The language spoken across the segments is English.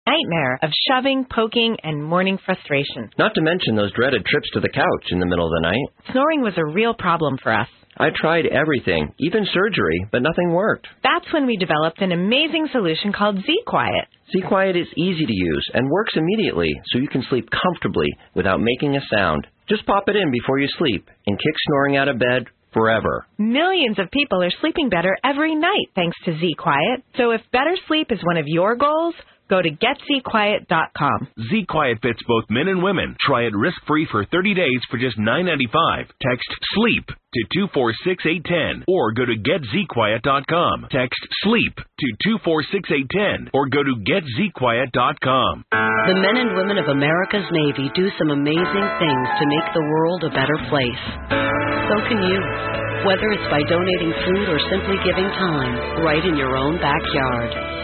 nightmare of shoving, poking, and morning frustration. Not to mention those dreaded trips to the couch in the middle of the night. Snoring was a real problem for us. I tried everything, even surgery, but nothing worked. That's when we developed an amazing solution called Z-Quiet. Z-Quiet is easy to use and works immediately, so you can sleep comfortably without making a sound. Just pop it in before you sleep and kick snoring out of bed forever. Millions of people are sleeping better every night thanks to Z-Quiet. So if better sleep is one of your goals, go to GetZQuiet.com. Z-Quiet fits both men and women. Try it risk-free for 30 days for just $9.95. Text SLEEP to 246810 or go to GetZQuiet.com. Text SLEEP to 246810 or go to GetZQuiet.com. The men and women of America's Navy do some amazing things to make the world a better place. So can you. Whether it's by donating food or simply giving time right in your own backyard.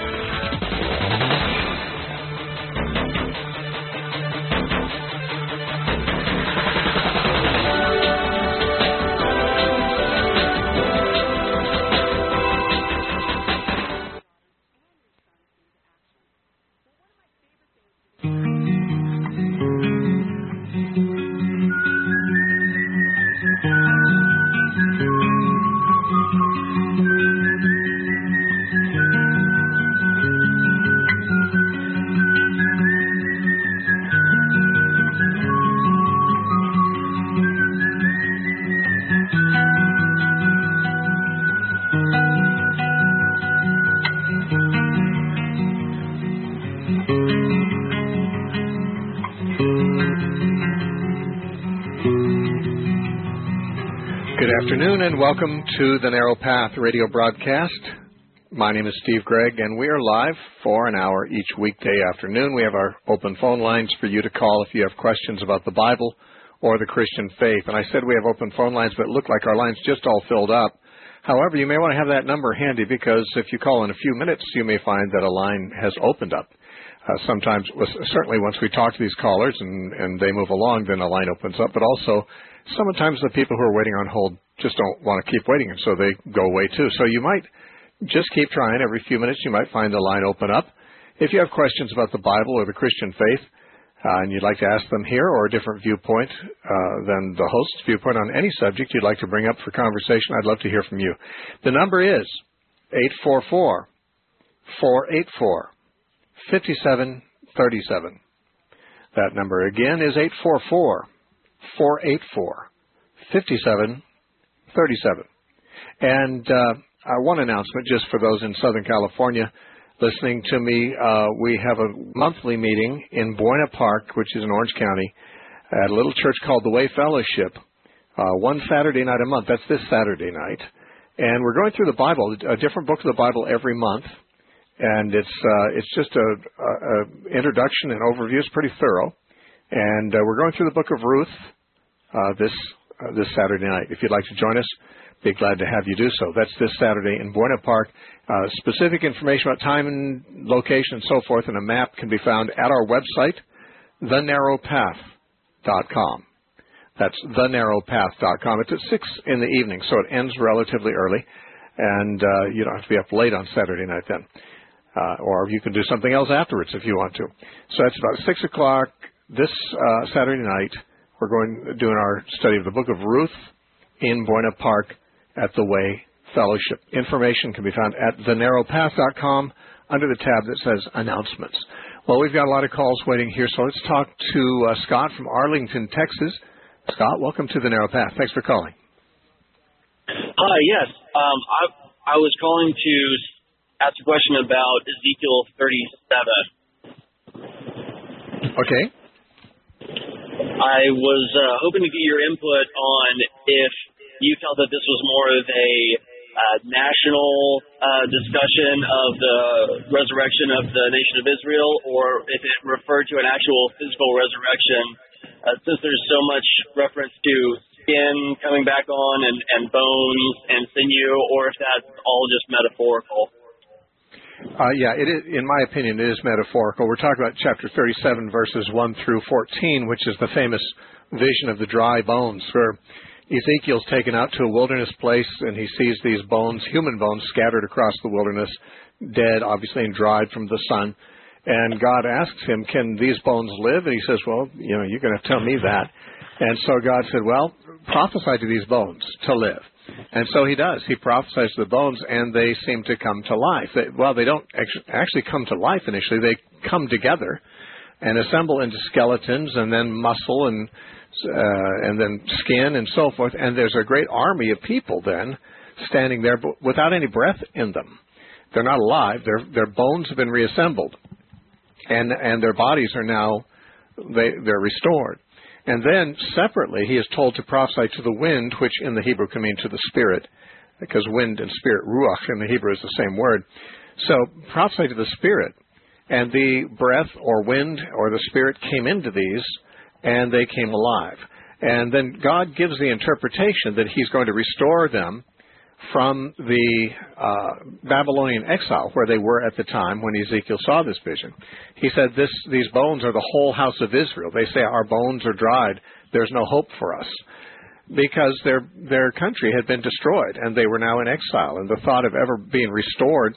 Good afternoon and welcome to the Narrow Path radio broadcast. My name is Steve Gregg and we are live for an hour each weekday afternoon. We have our open phone lines for you to call if you have questions about the Bible or the Christian faith. And I said we have open phone lines, but it looked like our lines just all filled up. However, you may want to have that number handy because if you call in a few minutes, you may find that a line has opened up. Sometimes, certainly once we talk to these callers and they move along, then a line opens up. But also, sometimes the people who are waiting on hold just don't want to keep waiting, and so they go away too. So you might just keep trying. Every few minutes you might find the line open up. If you have questions about the Bible or the Christian faith, and you'd like to ask them here or a different viewpoint than the host's viewpoint on any subject you'd like to bring up for conversation, I'd love to hear from you. The number is 844-484-5737. That number again is 844-484-5737. And one announcement just for those in Southern California listening to me. We have a monthly meeting in Buena Park, which is in Orange County, at a little church called the Way Fellowship, one Saturday night a month. That's this Saturday night. And we're going through the Bible, a different book of the Bible every month. And it's just a introduction and overview. It's pretty thorough. And we're going through the book of Ruth this Saturday night. If you'd like to join us, be glad to have you do so. That's this Saturday in Buena Park. Specific information about time and location and so forth and a map can be found at our website, thenarrowpath.com. That's thenarrowpath.com. It's at 6 in the evening, so it ends relatively early. And you don't have to be up late on Saturday night then. Or you can do something else afterwards if you want to. So that's about 6 o'clock this Saturday night. We're doing our study of the book of Ruth in Buena Park at the Way Fellowship. Information can be found at thenarrowpath.com under the tab that says Announcements. Well, we've got a lot of calls waiting here, so let's talk to Scott from Arlington, Texas. Scott, welcome to the Narrow Path. Thanks for calling. Hi, yes. I was calling to ask a question about Ezekiel 37. Okay. I was hoping to get your input on if you felt that this was more of a national discussion of the resurrection of the nation of Israel, or if it referred to an actual physical resurrection, since there's so much reference to skin coming back on and bones and sinew, or if that's all just metaphorical. It is, in my opinion, it is metaphorical. We're talking about chapter 37, verses 1 through 14, which is the famous vision of the dry bones, where Ezekiel's taken out to a wilderness place, and he sees these bones, human bones, scattered across the wilderness, dead, obviously, and dried from the sun. And God asks him, can these bones live? And he says, well, you're going to tell me that. And so God said, well, prophesy to these bones to live. And so he does. He prophesies to the bones, and they seem to come to life. They don't actually come to life initially. They come together and assemble into skeletons, and then muscle, and then skin, and so forth. And there's a great army of people then standing there without any breath in them. They're not alive. Their bones have been reassembled, and their bodies are now they're restored. And then separately, he is told to prophesy to the wind, which in the Hebrew can mean to the spirit, because wind and spirit, ruach, in the Hebrew is the same word. So prophesy to the spirit, and the breath or wind or the spirit came into these, and they came alive. And then God gives the interpretation that he's going to restore them from the Babylonian exile where they were at the time when Ezekiel saw this vision. He said, these bones are the whole house of Israel. They say, our bones are dried. There's no hope for us. Because their country had been destroyed, and they were now in exile. And the thought of ever being restored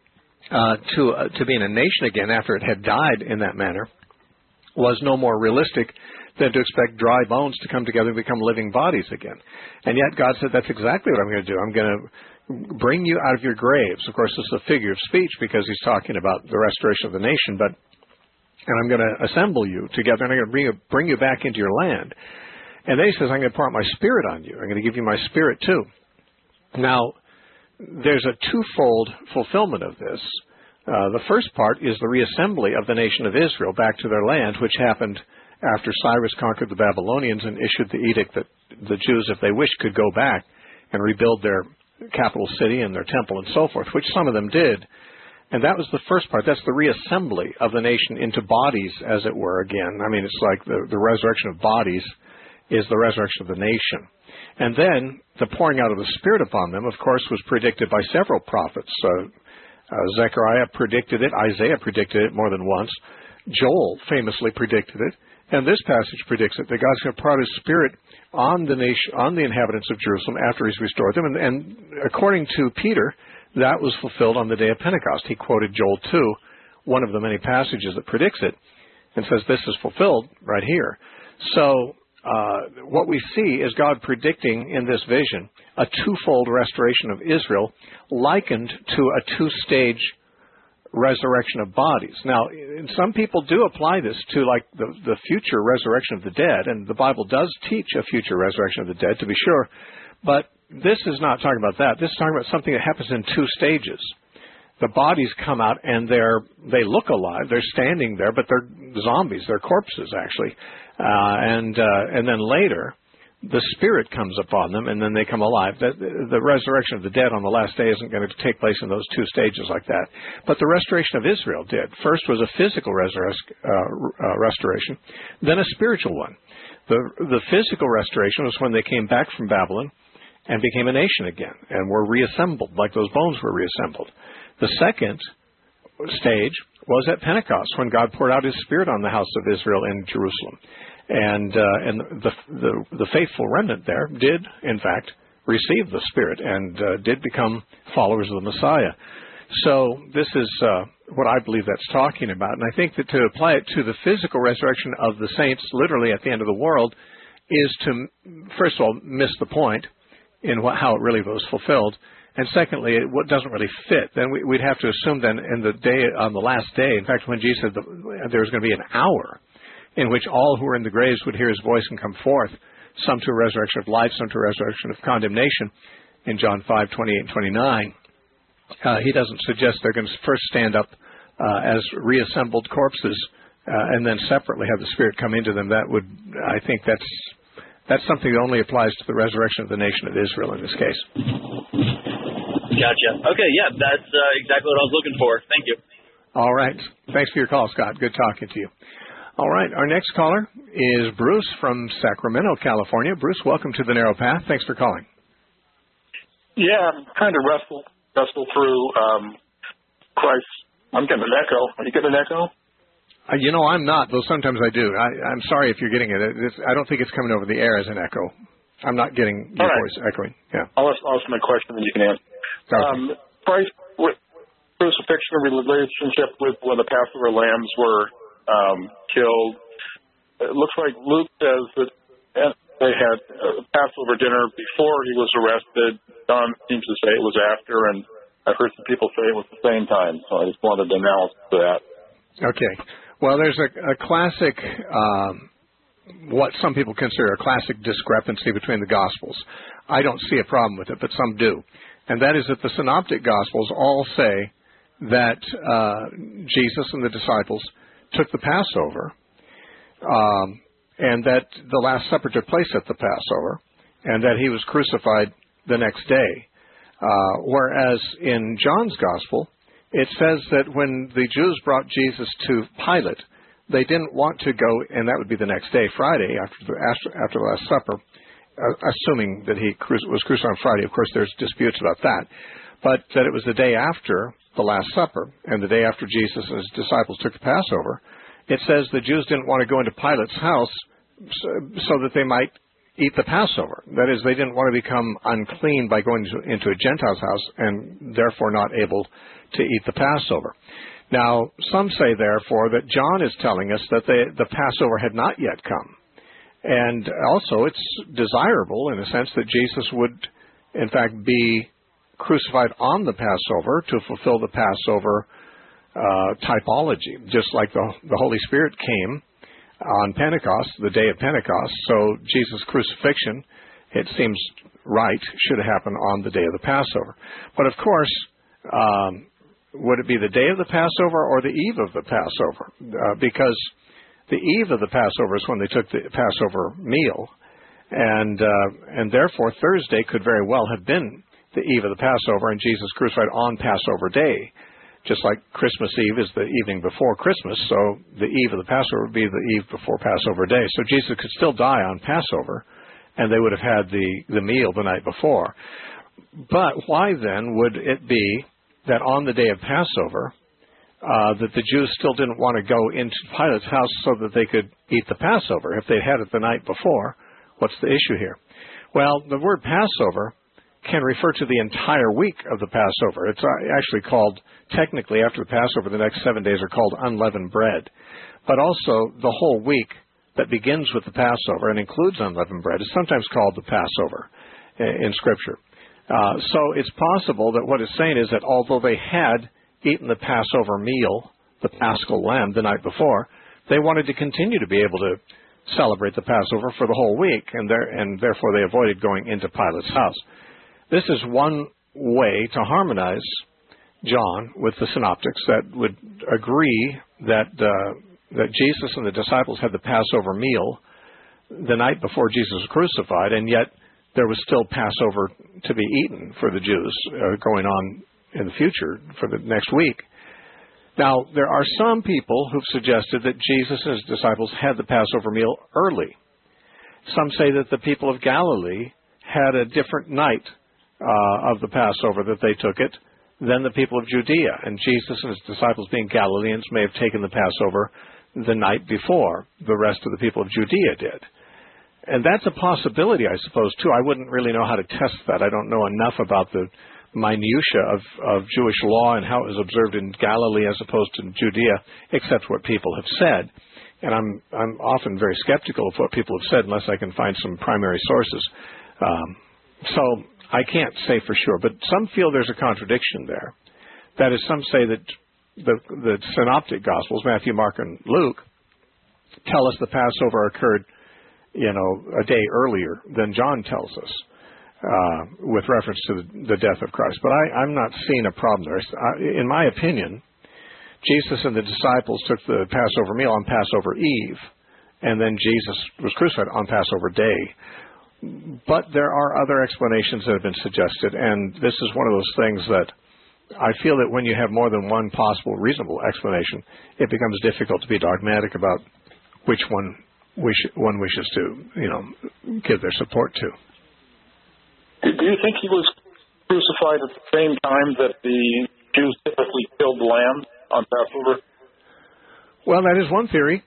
to being a nation again after it had died in that manner was no more realistic than to expect dry bones to come together and become living bodies again. And yet God said, that's exactly what I'm going to do. I'm going to bring you out of your graves. Of course, this is a figure of speech because he's talking about the restoration of the nation, and I'm going to assemble you together, and I'm going to bring you back into your land. And then he says, I'm going to pour out my spirit on you. I'm going to give you my spirit too. Now, there's a twofold fulfillment of this. The first part is the reassembly of the nation of Israel back to their land, which happened after Cyrus conquered the Babylonians and issued the edict that the Jews, if they wished, could go back and rebuild their capital city and their temple and so forth, which some of them did. And that was the first part. That's the reassembly of the nation into bodies, as it were, again. I mean, it's like the resurrection of bodies is the resurrection of the nation. And then the pouring out of the Spirit upon them, of course, was predicted by several prophets. Zechariah predicted it. Isaiah predicted it more than once. Joel famously predicted it. And this passage predicts it, that God's going to pour out his Spirit on the nation, on the inhabitants of Jerusalem after he's restored them. And according to Peter, that was fulfilled on the day of Pentecost. He quoted Joel 2, one of the many passages that predicts it, and says this is fulfilled right here. So what we see is God predicting in this vision a twofold restoration of Israel likened to a two-stage resurrection of bodies. Now, some people do apply this to like the future resurrection of the dead, and the Bible does teach a future resurrection of the dead, to be sure, but this is not talking about that. This is talking about something that happens in two stages. The bodies come out and they look alive. They're standing there, but they're zombies. They're corpses, actually. And then later, the Spirit comes upon them, and then they come alive. The resurrection of the dead on the last day isn't going to take place in those two stages like that. But the restoration of Israel did. First was a physical restoration, then a spiritual one. The physical restoration was when they came back from Babylon and became a nation again and were reassembled, like those bones were reassembled. The second stage was at Pentecost, when God poured out his Spirit on the house of Israel in Jerusalem. And the faithful remnant there did, in fact, receive the Spirit and did become followers of the Messiah. So this is what I believe that's talking about. And I think that to apply it to the physical resurrection of the saints literally at the end of the world is to, first of all, miss the point in how it really was fulfilled. And secondly, it doesn't really fit. Then we'd have to assume then on the last day, in fact, when Jesus said there was going to be an hour in which all who were in the graves would hear his voice and come forth, some to a resurrection of life, some to a resurrection of condemnation, in John 5:28 and 29, he doesn't suggest they're going to first stand up as reassembled corpses and then separately have the Spirit come into them. I think that's something that only applies to the resurrection of the nation of Israel in this case. Gotcha. Okay, yeah, that's exactly what I was looking for. Thank you. All right. Thanks for your call, Scott. Good talking to you. All right. Our next caller is Bruce from Sacramento, California. Bruce, welcome to the Narrow Path. Thanks for calling. Yeah, I'm trying to wrestle through Christ. I'm getting an echo. Are you getting an echo? I'm not, though sometimes I do. I'm sorry if you're getting it. I don't think it's coming over the air as an echo. I'm not getting your voice echoing. Yeah. I'll ask my question and you can answer. Okay. Christ, crucifixion a relationship with when the Passover lambs were killed? It looks like Luke says that they had a Passover dinner before he was arrested. John seems to say it was after, and I've heard some people say it was the same time. So I just wanted to announce that. Okay. Well, there's a classic, what some people consider a classic discrepancy between the Gospels. I don't see a problem with it, but some do. And that is that the Synoptic Gospels all say that Jesus and the disciples took the Passover, and that the Last Supper took place at the Passover, and that he was crucified the next day. Whereas in John's Gospel, it says that when the Jews brought Jesus to Pilate, they didn't want to go, and that would be the next day, Friday, after the Last Supper, assuming that he was crucified on Friday. Of course, there's disputes about that. But that it was the day after the Last Supper, and the day after Jesus and his disciples took the Passover, it says the Jews didn't want to go into Pilate's house so that they might eat the Passover. That is, they didn't want to become unclean by going into a Gentile's house and therefore not able to eat the Passover. Now, some say, therefore, that John is telling us that the Passover had not yet come. And also, it's desirable, in a sense, that Jesus would, in fact, be crucified on the Passover to fulfill the Passover typology, just like the Holy Spirit came on Pentecost, the day of Pentecost. So Jesus' crucifixion, it seems right, should happen on the day of the Passover. But of course, would it be the day of the Passover or the eve of the Passover? Because the eve of the Passover is when they took the Passover meal, and therefore Thursday could very well have been the eve of the Passover, and Jesus crucified on Passover Day. Just like Christmas Eve is the evening before Christmas, so the eve of the Passover would be the eve before Passover Day. So Jesus could still die on Passover, and they would have had the meal the night before. But why then would it be that on the day of Passover, that the Jews still didn't want to go into Pilate's house so that they could eat the Passover? If they had it the night before, what's the issue here? Well, the word Passover can refer to the entire week of the Passover. It's actually called, technically, after the Passover, the next 7 days are called unleavened bread. But also, the whole week that begins with the Passover and includes unleavened bread is sometimes called the Passover in Scripture. So it's possible that what it's saying is that although they had eaten the Passover meal, the Paschal lamb, the night before, they wanted to continue to be able to celebrate the Passover for the whole week, and therefore they avoided going into Pilate's house. This is one way to harmonize John with the Synoptics that would agree that Jesus and the disciples had the Passover meal the night before Jesus was crucified, and yet there was still Passover to be eaten for the Jews going on in the future for the next week. Now, there are some people who've suggested that Jesus and his disciples had the Passover meal early. Some say that the people of Galilee had a different night of the Passover, that they took it, than the people of Judea. And Jesus and his disciples, being Galileans, may have taken the Passover the night before the rest of the people of Judea did. And that's a possibility, I suppose, too. I wouldn't really know how to test that. I don't know enough about the minutiae of Jewish law and how it was observed in Galilee as opposed to Judea, except what people have said. And I'm often very skeptical of what people have said unless I can find some primary sources. So I can't say for sure, but some feel there's a contradiction there. That is, some say that the Synoptic Gospels, Matthew, Mark, and Luke, tell us the Passover occurred, a day earlier than John tells us, with reference to the death of Christ. But I'm not seeing a problem there. In my opinion, Jesus and the disciples took the Passover meal on Passover Eve, and then Jesus was crucified on Passover Day. But there are other explanations that have been suggested, and this is one of those things that I feel that when you have more than one possible reasonable explanation, it becomes difficult to be dogmatic about which one one wishes to, give their support to. Do you think he was crucified at the same time that the Jews typically killed lambs on Passover? Well, that is one theory.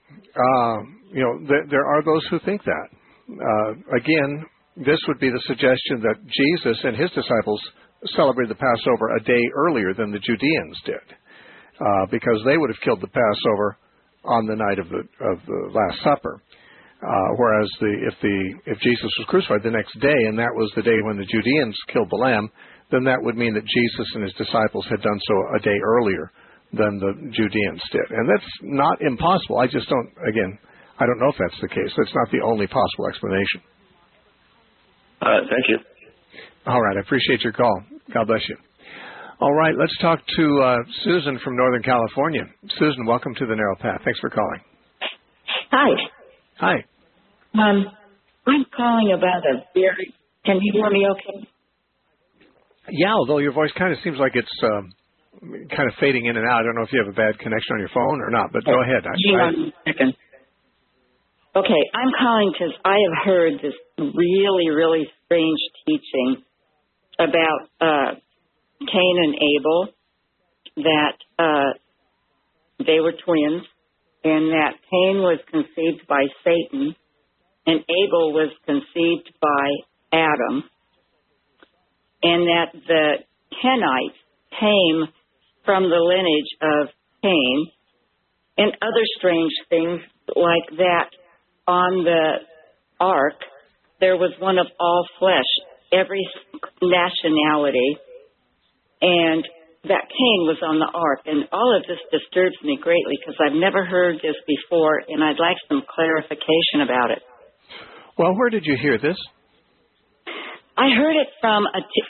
There are those who think that. Again, this would be the suggestion that Jesus and his disciples celebrated the Passover a day earlier than the Judeans did, because they would have killed the Passover on the night of the Last Supper. Whereas if Jesus was crucified the next day, and that was the day when the Judeans killed the lamb, then that would mean that Jesus and his disciples had done so a day earlier than the Judeans did. And that's not impossible. I just don't, again, I don't know if that's the case. That's not the only possible explanation. Thank you. All right. I appreciate your call. God bless you. All right. Let's talk to Susan from Northern California. Susan, welcome to the Narrow Path. Thanks for calling. Hi. Hi. I'm calling about a very... Can you hear me okay? Yeah, although your voice kind of seems like it's kind of fading in and out. I don't know if you have a bad connection on your phone or not, but go ahead. Hang on a second. Okay, I'm calling because I have heard this really, really strange teaching about Cain and Abel, that they were twins, and that Cain was conceived by Satan, and Abel was conceived by Adam, and that the Kenites came from the lineage of Cain, and other strange things like that. On the ark, there was one of all flesh, every nationality, and that Cain was on the ark. And all of this disturbs me greatly because I've never heard this before, and I'd like some clarification about it. Well, where did you hear this? I heard it from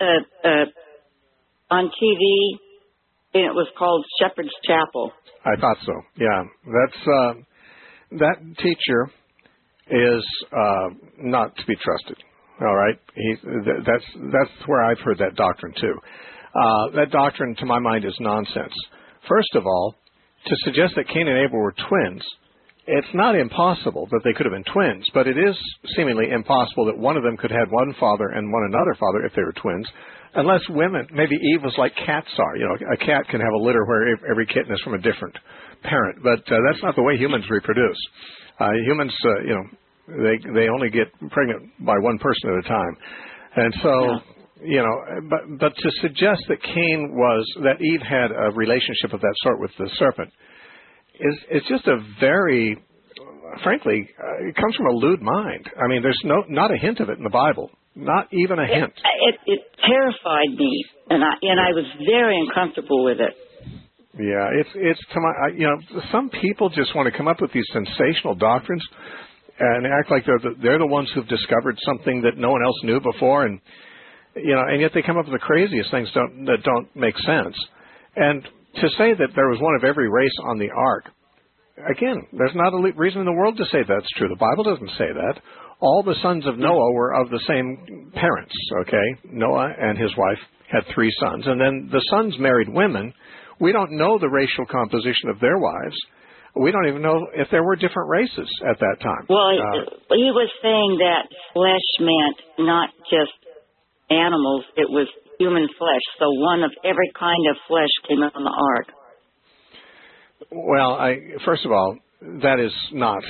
on TV, and it was called Shepherd's Chapel. I thought so. Yeah, that's that teacher is not to be trusted. All right, that's where I've heard that doctrine too. That doctrine, to my mind, is nonsense. First of all, to suggest that Cain and Abel were twins, it's not impossible that they could have been twins, but it is seemingly impossible that one of them could have had one father and one another father if they were twins, unless women, maybe Eve was like cats are. You know, a cat can have a litter where every kitten is from a different parent, but that's not the way humans reproduce. Humans, they only get pregnant by one person at a time, and so, but to suggest that that Eve had a relationship of that sort with the serpent is just a very, frankly, it comes from a lewd mind. I mean, there's not a hint of it in the Bible, not even a hint. It terrified me, and I was very uncomfortable with it. Yeah, it's to my, some people just want to come up with these sensational doctrines and act like they're the ones who've discovered something that no one else knew before, and yet they come up with the craziest things that don't make sense. And to say that there was one of every race on the ark, again, there's not a reason in the world to say that's true. The Bible doesn't say that. All the sons of Noah were of the same parents, okay? Noah and his wife had 3 sons, and then the sons married women. We don't know the racial composition of their wives. We don't even know if there were different races at that time. Well, he was saying that flesh meant not just animals, it was human flesh. So one of every kind of flesh came on the ark. Well, first of all, that is not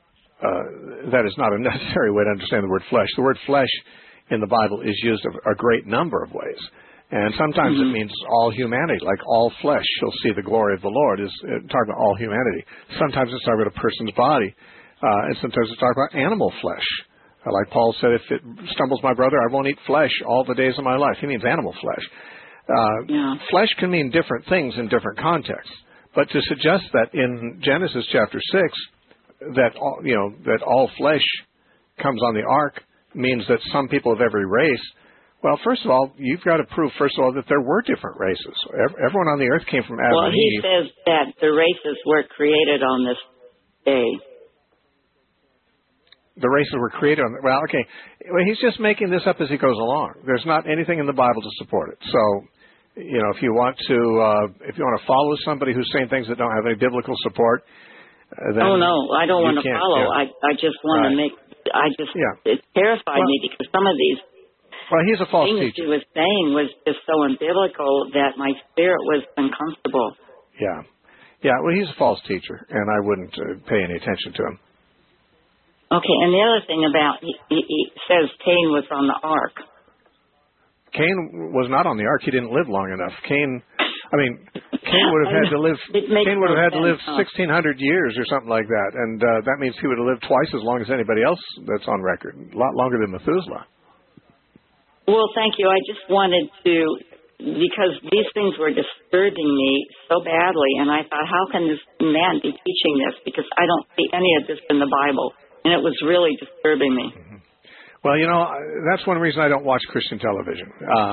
a necessary way to understand the word flesh. The word flesh in the Bible is used a great number of ways. And sometimes it means all humanity, like all flesh shall see the glory of the Lord, is talking about all humanity. Sometimes it's talking about a person's body, and sometimes it's talking about animal flesh. Like Paul said, if it stumbles my brother, I won't eat flesh all the days of my life. He means animal flesh. Flesh can mean different things in different contexts. But to suggest that in Genesis chapter 6, that all flesh comes on the ark means that some people of every race. Well, first of all, you've got to prove, first of all, that there were different races. Everyone on the earth came from Adam and Eve. Well, he says that the races were created on this day. The races were created on... Well, okay. Well, he's just making this up as he goes along. There's not anything in the Bible to support it. So, if you want to follow somebody who's saying things that don't have any biblical support, then... Oh, no, I don't want to follow. Yeah. I just want to make... It terrified me because some of these... Well, he's a false things teacher. he was saying was just so unbiblical that my spirit was uncomfortable. Yeah. Yeah, well, he's a false teacher, and I wouldn't pay any attention to him. Okay, and the other thing about, he says Cain was on the ark. Cain was not on the ark. He didn't live long enough. Cain would have had to live. Cain would have had to live 1,600 years or something like that, and that means he would have lived twice as long as anybody else that's on record. A lot longer than Methuselah. Well, thank you. I just wanted to, because these things were disturbing me so badly, and I thought, how can this man be teaching this? Because I don't see any of this in the Bible, and it was really disturbing me. Mm-hmm. Well, that's one reason I don't watch Christian television.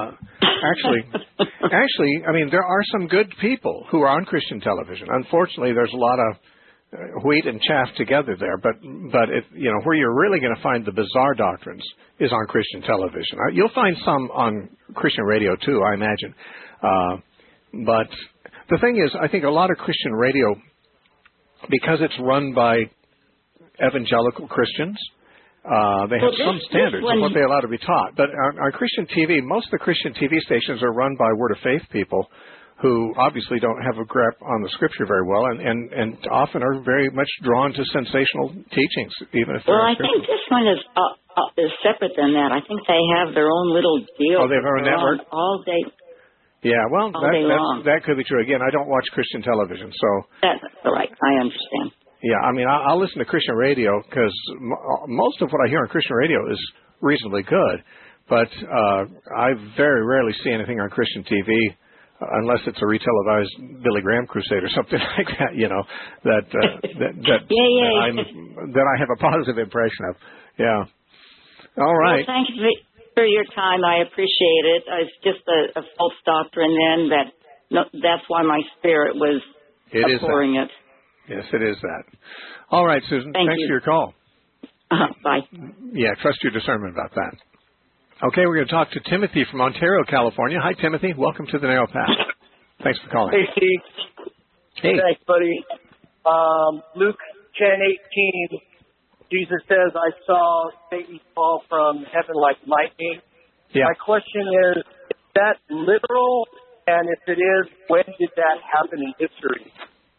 Actually, I mean, there are some good people who are on Christian television. Unfortunately, there's a lot of wheat and chaff together there. But where you're really going to find the bizarre doctrines is on Christian television. You'll find some on Christian radio too, I imagine. But the thing is, I think a lot of Christian radio, because it's run by evangelical Christians, they have some standards of what they allow to be taught. But on Christian TV, most of the Christian TV stations are run by Word of Faith people who obviously don't have a grip on the Scripture very well and often are very much drawn to sensational teachings, even if they're I think this one is separate than that. I think they have their own little deal. Oh, they have their own network? All day. Yeah, well, that could be true. Again, I don't watch Christian television, so... That's all right. I understand. Yeah, I mean, I'll listen to Christian radio because most of what I hear on Christian radio is reasonably good, but I very rarely see anything on Christian TV unless it's a retelevised Billy Graham crusade or something like that, that I have a positive impression of. Yeah. All right. Well, thank you for your time. I appreciate it. It's just a false doctrine then that's why my spirit was abhorring it. Yes, it is that. All right, Susan. Thanks for your call. Bye. Yeah, trust your discernment about that. Okay, we're going to talk to Timothy from Ontario, California. Hi, Timothy. Welcome to the Narrow Path. Thanks for calling. Hey, Steve. Hey. Thanks, buddy. Luke 10:18, Jesus says, I saw Satan fall from heaven like lightning. Yeah. My question is that literal? And if it is, when did that happen in history?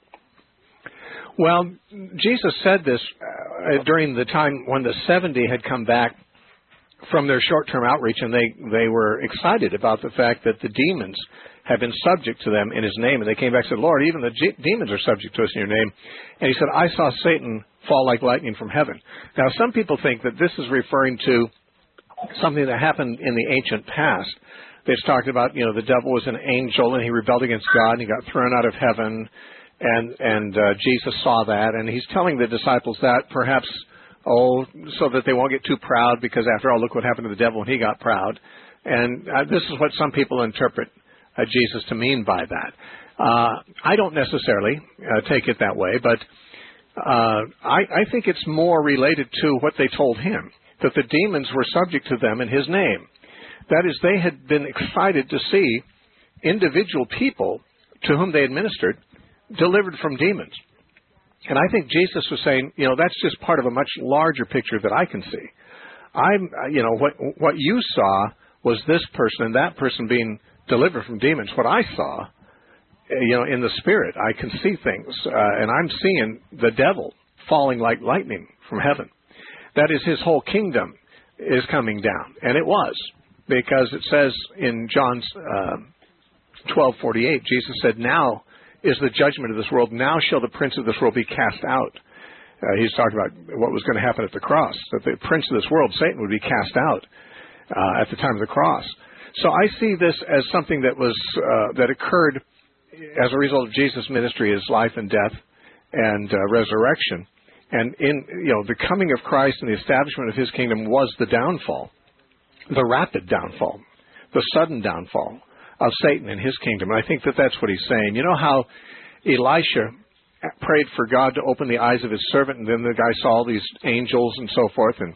Well, Jesus said this during the time when the 70 had come back from their short-term outreach, and they were excited about the fact that the demons had been subject to them in his name. And they came back and said, Lord, even the demons are subject to us in your name. And he said, I saw Satan fall like lightning from heaven. Now, some people think that this is referring to something that happened in the ancient past. They've talked about, the devil was an angel, and he rebelled against God, and he got thrown out of heaven. And Jesus saw that, and he's telling the disciples that perhaps, so that they won't get too proud, because after all, look what happened to the devil when he got proud. And this is what some people interpret Jesus to mean by that. I don't necessarily take it that way, but I think it's more related to what they told him, that the demons were subject to them in his name. That is, they had been excited to see individual people to whom they administered delivered from demons. And I think Jesus was saying, that's just part of a much larger picture that I can see. What you saw was this person and that person being delivered from demons. What I saw, in the spirit, I can see things, and I'm seeing the devil falling like lightning from heaven. That is, his whole kingdom is coming down. And it was, because it says in John 12:48, Jesus said, now is the judgment of this world. Now shall the prince of this world be cast out. He's talking about what was going to happen at the cross, that the prince of this world, Satan, would be cast out at the time of the cross. So I see this as something that was that occurred as a result of Jesus' ministry, his life and death and resurrection. And in the coming of Christ and the establishment of his kingdom was the downfall, the rapid downfall, the sudden downfall of Satan and his kingdom. And I think that that's what he's saying. You know how Elisha prayed for God to open the eyes of his servant, and then the guy saw all these angels and so forth. And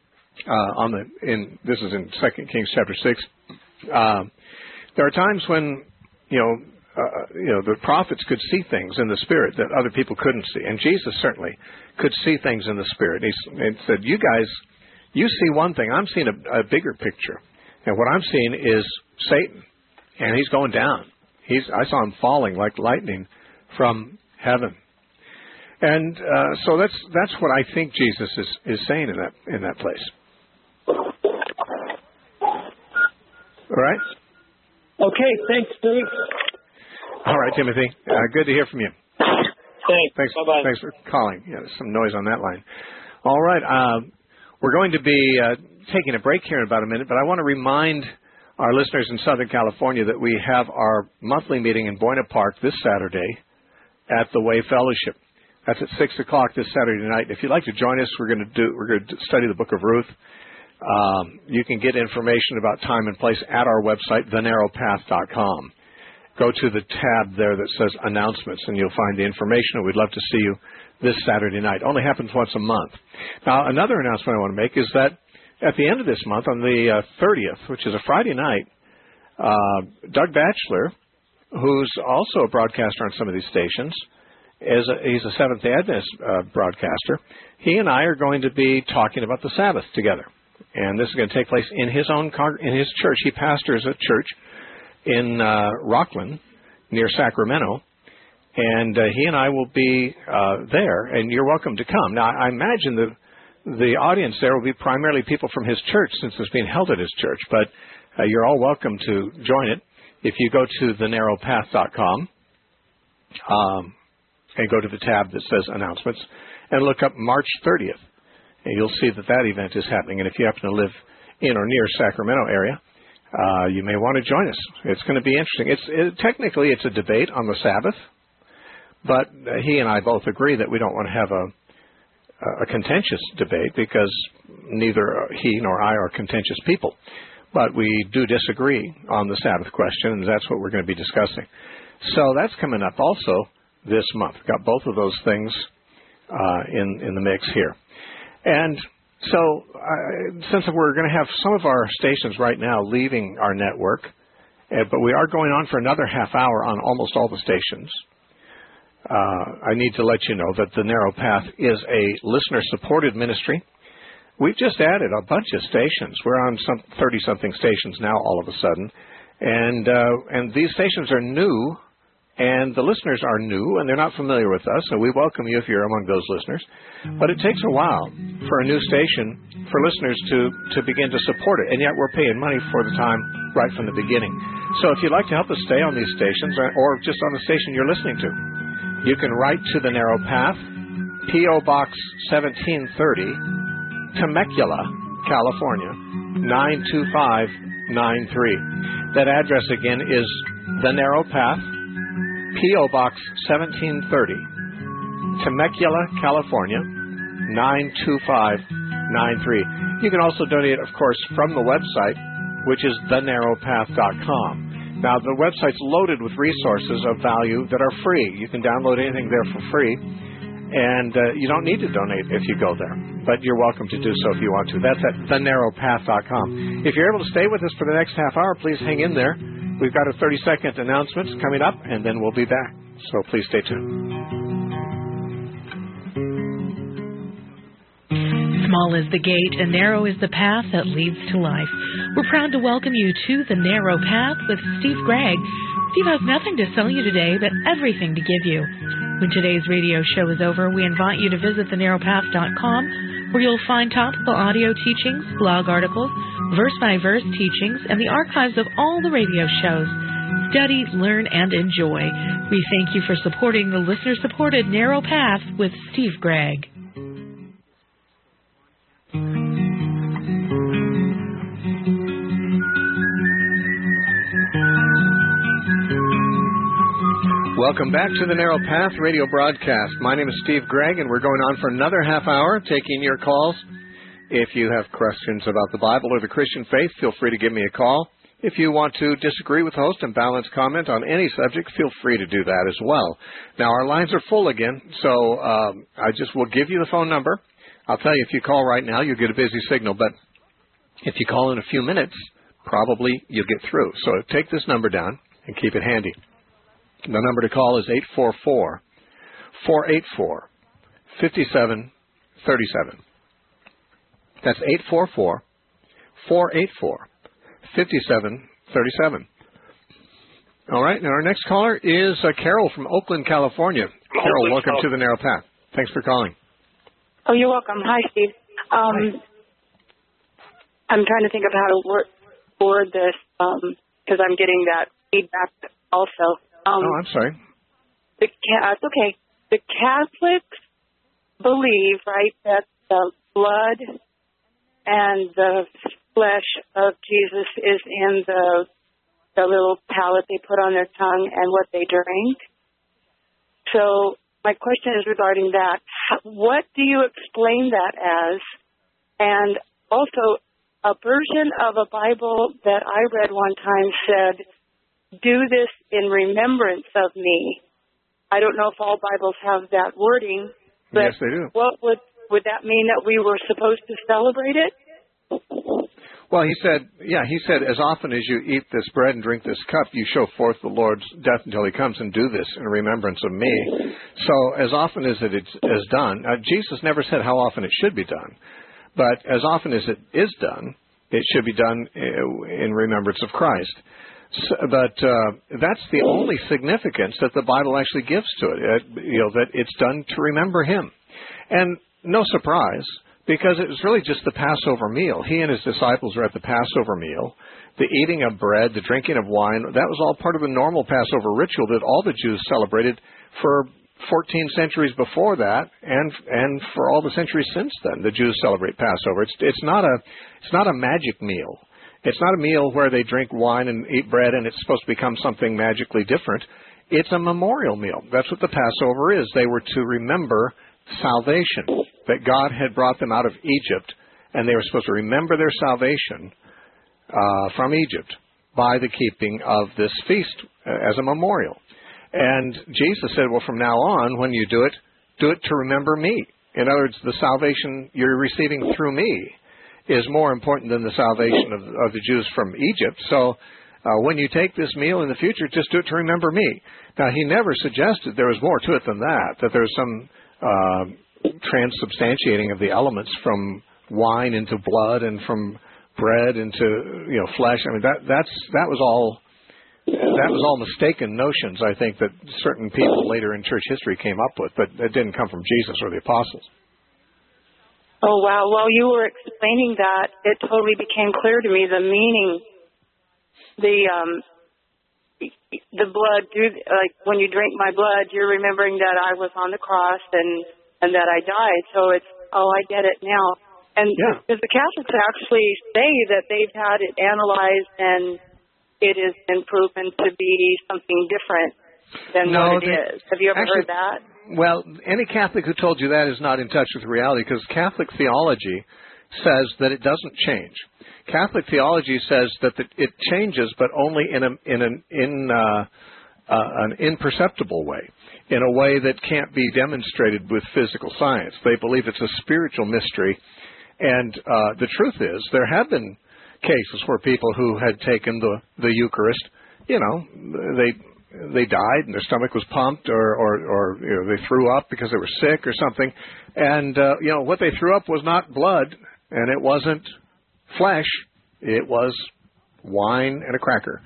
this is in 2 Kings chapter 6. There are times when the prophets could see things in the spirit that other people couldn't see, and Jesus certainly could see things in the spirit. He said, "You guys, you see one thing. I'm seeing a bigger picture, and what I'm seeing is Satan." And he's going down. I saw him falling like lightning from heaven. And so that's what I think Jesus is saying in that place. All right? Okay, thanks, Steve. All right, Timothy. Good to hear from you. Thanks. Bye-bye. Thanks for calling. Yeah, there's some noise on that line. All right. We're going to be taking a break here in about a minute, but I want to remind our listeners in Southern California that we have our monthly meeting in Buena Park this Saturday at the Way Fellowship. That's at 6 o'clock this Saturday night. If you'd like to join us, we're going to study the Book of Ruth. You can get information about time and place at our website, thenarrowpath.com. Go to the tab there that says Announcements, and you'll find the information. We'd love to see you this Saturday night. Only happens once a month. Now, another announcement I want to make is that at the end of this month, on the 30th, which is a Friday night, Doug Batchelor, who's also a broadcaster on some of these stations, he's a Seventh-day Adventist broadcaster. He and I are going to be talking about the Sabbath together, and this is going to take place in his church. He pastors a church in Rockland, near Sacramento, and he and I will be there, and you're welcome to come. Now, I imagine the audience there will be primarily people from his church, since it's being held at his church, but you're all welcome to join it. If you go to thenarrowpath.com and go to the tab that says Announcements and look up March 30th, and you'll see that event is happening. And if you happen to live in or near Sacramento area, you may want to join us. It's going to be interesting. Technically, it's a debate on the Sabbath, but he and I both agree that we don't want to have a contentious debate, because neither he nor I are contentious people. But we do disagree on the Sabbath question, and that's what we're going to be discussing. So that's coming up also this month. Got both of those things in the mix here. And so since we're going to have some of our stations right now leaving our network, but we are going on for another half hour on almost all the stations, I need to let you know that The Narrow Path is a listener-supported ministry. We've just added a bunch of stations. We're on some 30-something stations now all of a sudden. And these stations are new, and the listeners are new, and they're not familiar with us, so we welcome you if you're among those listeners. But it takes a while for a new station, for listeners to begin to support it, and yet we're paying money for the time right from the beginning. So if you'd like to help us stay on these stations, or just on the station you're listening to, you can write to The Narrow Path, P.O. Box 1730, Temecula, California, 92593. That address again is The Narrow Path, P.O. Box 1730, Temecula, California, 92593. You can also donate, of course, from the website, which is thenarrowpath.com. Now, the website's loaded with resources of value that are free. You can download anything there for free, and you don't need to donate if you go there, but you're welcome to do so if you want to. That's at thenarrowpath.com. If you're able to stay with us for the next half hour, please hang in there. We've got a 30-second announcements coming up, and then we'll be back, so please stay tuned. Small is the gate and narrow is the path that leads to life. We're proud to welcome you to The Narrow Path with Steve Gregg. Steve has nothing to sell you today, but everything to give you. When today's radio show is over, we invite you to visit thenarrowpath.com, where you'll find topical audio teachings, blog articles, verse-by-verse teachings, and the archives of all the radio shows. Study, learn, and enjoy. We thank you for supporting the listener-supported Narrow Path with Steve Gregg. Welcome back to the Narrow Path radio broadcast. My name is Steve Gregg, and we're going on for another half hour taking your calls. If you have questions about the Bible or the Christian faith, feel free to give me a call. If you want to disagree with the host and balance comment on any subject, feel free to do that as well. Now, our lines are full again, so I just will give you the phone number. I'll tell you, if you call right now, you'll get a busy signal, but if you call in a few minutes, probably you'll get through. So take this number down and keep it handy. The number to call is 844-484-5737. That's 844-484-5737. All right, now our next caller is Carol from Oakland, California. Carol, welcome to the Narrow Path. Thanks for calling. Oh, you're welcome. Hi, Steve. Hi. I'm trying to think of how to word this. because I'm getting that feedback also. I'm sorry. It's okay. The Catholics believe, right, that the blood and the flesh of Jesus is in the little palate they put on their tongue and what they drink. So my question is regarding that. What do you explain that as? And also, a version of a Bible that I read one time said, "Do this in remembrance of me." I don't know if all Bibles have that wording, but yes, they do. What would that mean, that we were supposed to celebrate it? Well, he said, as often as you eat this bread and drink this cup, you show forth the Lord's death until he comes, and do this in remembrance of me. So as often as it is done, Jesus never said how often it should be done, but as often as it is done, it should be done in remembrance of Christ. So, but that's the only significance that the Bible actually gives to it, that it's done to remember him. And no surprise, because it was really just the Passover meal. He and his disciples were at the Passover meal. The eating of bread, the drinking of wine, that was all part of the normal Passover ritual that all the Jews celebrated for 14 centuries before that, and for all the centuries since then. The Jews celebrate Passover. It's not a magic meal. It's not a meal where they drink wine and eat bread and it's supposed to become something magically different. It's a memorial meal. That's what the Passover is. They were to remember salvation, that God had brought them out of Egypt, and they were supposed to remember their salvation from Egypt by the keeping of this feast as a memorial. And Jesus said, well, from now on, when you do it to remember me. In other words, the salvation you're receiving through me is more important than the salvation of the Jews from Egypt. So when you take this meal in the future, just do it to remember me. Now, he never suggested there was more to it than that there's some transubstantiating of the elements from wine into blood and from bread into flesh. I mean, that was all mistaken notions, I think, that certain people later in church history came up with, but it didn't come from Jesus or the apostles. Oh, wow. While you were explaining that, it totally became clear to me the meaning. The blood, like when you drink my blood, you're remembering that I was on the cross and that I died. So I get it now. And does the Catholics actually say that they've had it analyzed and it has been proven to be something different than what it is? Have you ever heard that? Well, any Catholic who told you that is not in touch with reality, because Catholic theology says that it doesn't change. Catholic theology says that it changes, but only in an imperceptible way, in a way that can't be demonstrated with physical science. They believe it's a spiritual mystery, and the truth is there have been cases where people who had taken the Eucharist, they died and their stomach was pumped, or they threw up because they were sick or something, and what they threw up was not blood, and it wasn't flesh, it was wine and a cracker.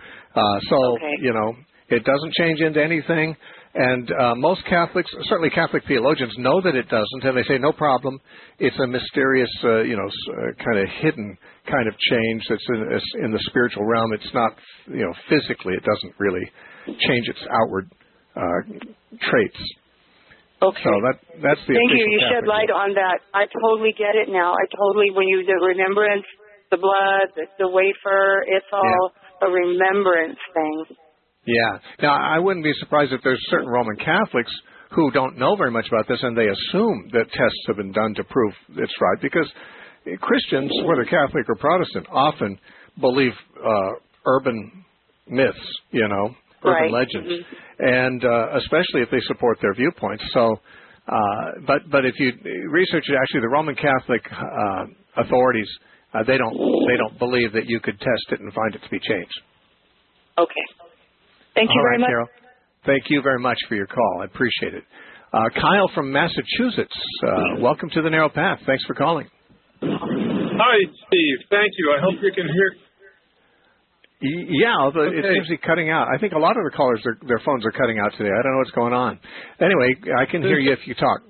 It doesn't change into anything, and most Catholics, certainly Catholic theologians, know that it doesn't, and they say no problem. It's a mysterious, kind of hidden kind of change that's in the spiritual realm. It's not, physically, it doesn't really change its outward traits. Okay. So that's the Thank you. You Catholic shed light on that. I totally get it now. When you do remembrance, the blood, the wafer, it's all a remembrance thing. Yeah. Now, I wouldn't be surprised if there's certain Roman Catholics who don't know very much about this, and they assume that tests have been done to prove it's right, because Christians, whether Catholic or Protestant, often believe urban myths, urban legends, and especially if they support their viewpoints. So, but if you research it, actually, the Roman Catholic authorities, they don't believe that you could test it and find it to be changed. Okay. Thank you very much. Carol. Thank you very much for your call. I appreciate it. Kyle from Massachusetts, welcome to the Narrow Path. Thanks for calling. Hi, Steve. Thank you. I hope you can hear. Yeah, although it seems to be cutting out. I think a lot of the callers, their phones are cutting out today. I don't know what's going on. Anyway, I can hear you if you talk.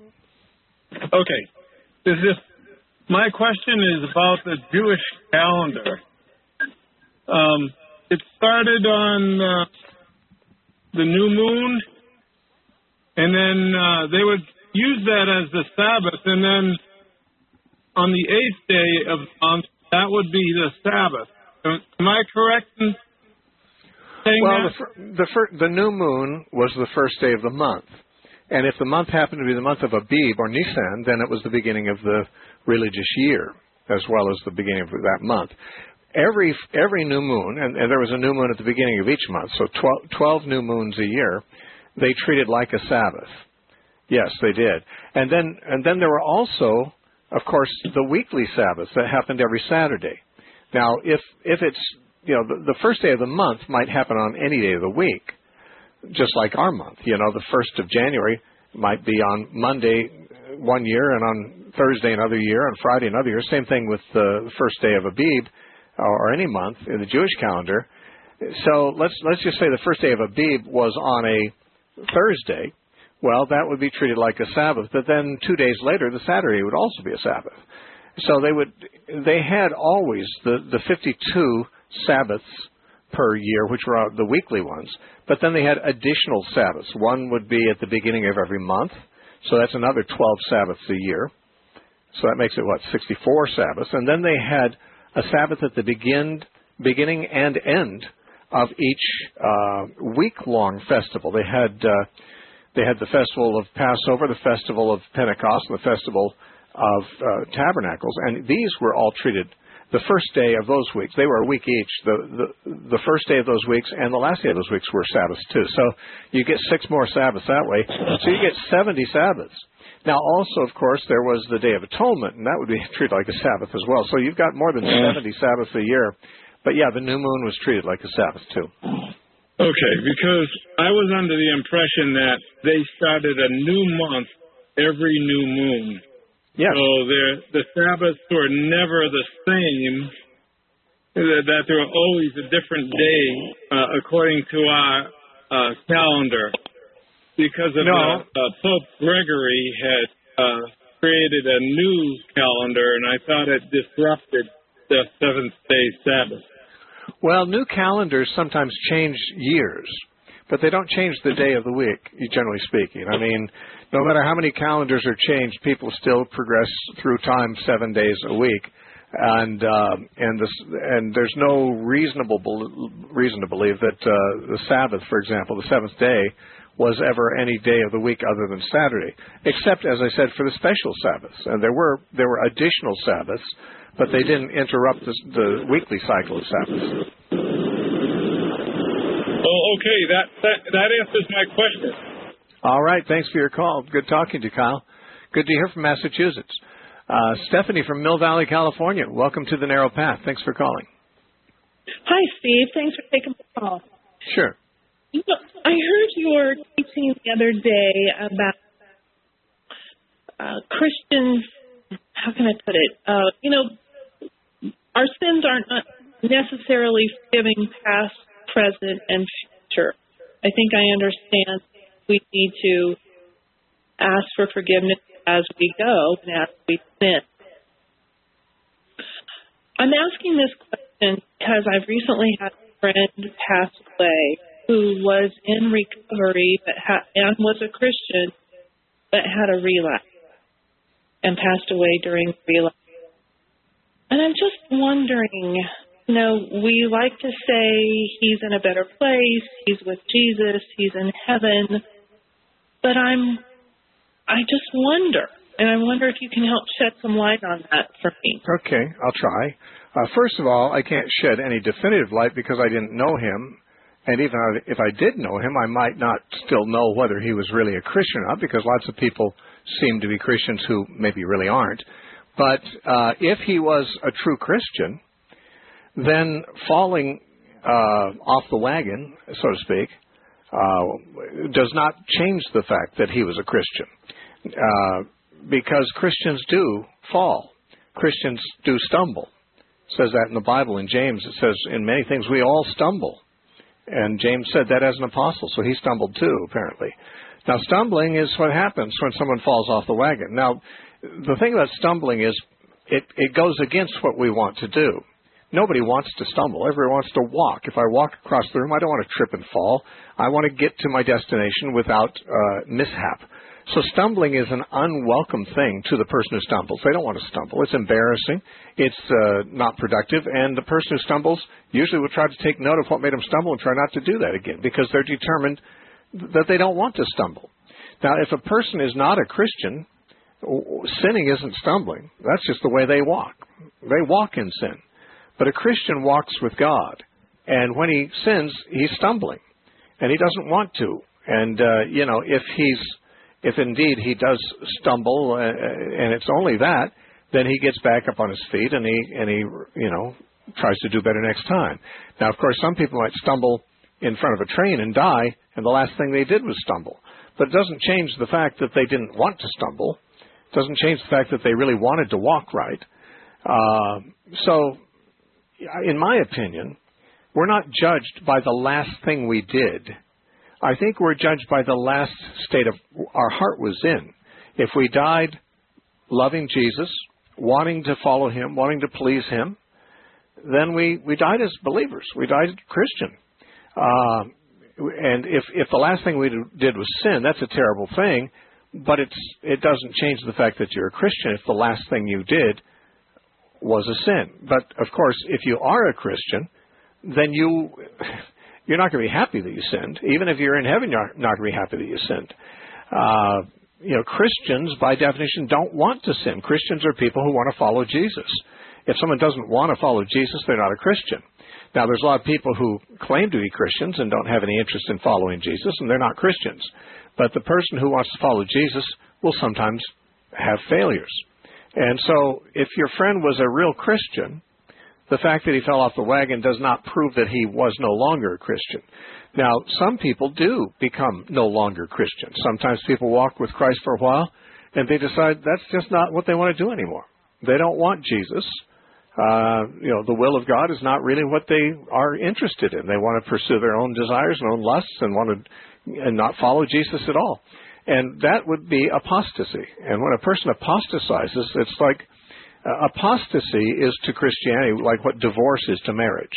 Okay. My question is about the Jewish calendar. it started on the new moon, and then they would use that as the Sabbath, and then on the 8th day of the month, that would be the Sabbath. Am I correct in saying that? The new moon was the first day of the month. And if the month happened to be the month of Abib or Nisan, then it was the beginning of the religious year, as well as the beginning of that month. Every new moon, and there was a new moon at the beginning of each month, so 12 new moons a year, they treated like a Sabbath. Yes, they did. And then there were also, of course, the weekly Sabbaths that happened every Saturday. Now, if it's, the first day of the month might happen on any day of the week, just like our month. The 1st of January might be on Monday one year and on Thursday another year, on Friday another year. Same thing with the first day of Abib or any month in the Jewish calendar. So let's just say the first day of Abib was on a Thursday. Well, that would be treated like a Sabbath. But then 2 days later, the Saturday would also be a Sabbath. So they had always the 52 Sabbaths per year, which were the weekly ones. But then they had additional Sabbaths. One would be at the beginning of every month. So that's another 12 Sabbaths a year. So that makes it, 64 Sabbaths. And then they had a Sabbath at the beginning and end of each week-long festival. They had the festival of Passover, the festival of Pentecost, and the festival of Tabernacles. And these were all treated the first day of those weeks. They were a week each. The first day of those weeks and the last day of those weeks were Sabbaths too. So you get 6 more Sabbaths that way. So you get 70 Sabbaths. Now also, of course, there was the Day of Atonement, and that would be treated like a Sabbath as well. So you've got more than 70 Sabbaths a year. But yeah, the new moon was treated like a Sabbath too. Okay, because I was under the impression that they started a new month every new moon. Yes. So the Sabbaths were never the same, that there were always a different day according to our calendar, because of Pope Gregory had created a new calendar, and I thought it disrupted the seventh-day Sabbath. Well, new calendars sometimes change years, but they don't change the day of the week, generally speaking. I mean, no matter how many calendars are changed, people still progress through time 7 days a week, and there's no reasonable reason to believe that the Sabbath, for example, the seventh day, was ever any day of the week other than Saturday, except, as I said, for the special Sabbaths. And there were additional Sabbaths, but they didn't interrupt the weekly cycle of Sabbaths. Oh, okay. That answers my question. All right. Thanks for your call. Good talking to you, Kyle. Good to hear from Massachusetts. Stephanie from Mill Valley, California. Welcome to the Narrow Path. Thanks for calling. Hi, Steve. Thanks for taking the call. Sure. I heard your teaching the other day about Christians. How can I put it? Our sins aren't necessarily forgiving past, present, and future. I think I understand we need to ask for forgiveness as we go and as we sin. I'm asking this question because I've recently had a friend pass away who was in recovery and was a Christian but had a relapse and passed away during relapse. And I'm just wondering, we like to say he's in a better place, he's with Jesus, he's in heaven, but I just wonder, and I wonder if you can help shed some light on that for me. Okay, I'll try. First of all, I can't shed any definitive light because I didn't know him. And even if I did know him, I might not still know whether he was really a Christian or not, because lots of people seem to be Christians who maybe really aren't. But if he was a true Christian, then falling off the wagon, so to speak, does not change the fact that he was a Christian. Because Christians do fall. Christians do stumble. It says that in the Bible. In James, it says, in many things we all stumble. And James said that as an apostle, so he stumbled too, apparently. Now, stumbling is what happens when someone falls off the wagon. Now, the thing about stumbling is it goes against what we want to do. Nobody wants to stumble. Everyone wants to walk. If I walk across the room, I don't want to trip and fall. I want to get to my destination without mishap. So stumbling is an unwelcome thing to the person who stumbles. They don't want to stumble. It's embarrassing. It's not productive. And the person who stumbles usually will try to take note of what made them stumble and try not to do that again because they're determined that they don't want to stumble. Now, if a person is not a Christian, sinning isn't stumbling. That's just the way they walk. They walk in sin. But a Christian walks with God. And when he sins, he's stumbling. And he doesn't want to. And, if indeed he does stumble, and it's only that, then he gets back up on his feet and he tries to do better next time. Now, of course, some people might stumble in front of a train and die, and the last thing they did was stumble. But it doesn't change the fact that they didn't want to stumble. It doesn't change the fact that they really wanted to walk right. So, in my opinion, we're not judged by the last thing we did. I think we're judged by the last state of our heart was in. If we died loving Jesus, wanting to follow him, wanting to please him, then we died as believers. We died Christian. And if the last thing we did was sin, that's a terrible thing, but it doesn't change the fact that you're a Christian if the last thing you did was a sin. But, of course, if you are a Christian, then you're not going to be happy that you sinned. Even if you're in heaven, you're not going to be happy that you sinned. Christians, by definition, don't want to sin. Christians are people who want to follow Jesus. If someone doesn't want to follow Jesus, they're not a Christian. Now, there's a lot of people who claim to be Christians and don't have any interest in following Jesus, and they're not Christians. But the person who wants to follow Jesus will sometimes have failures. And so, if your friend was a real Christian, the fact that he fell off the wagon does not prove that he was no longer a Christian. Now, some people do become no longer Christians. Sometimes people walk with Christ for a while, and they decide that's just not what they want to do anymore. They don't want Jesus. The will of God is not really what they are interested in. They want to pursue their own desires and own lusts and not follow Jesus at all. And that would be apostasy. And when a person apostatizes, it's like apostasy is to Christianity like what divorce is to marriage.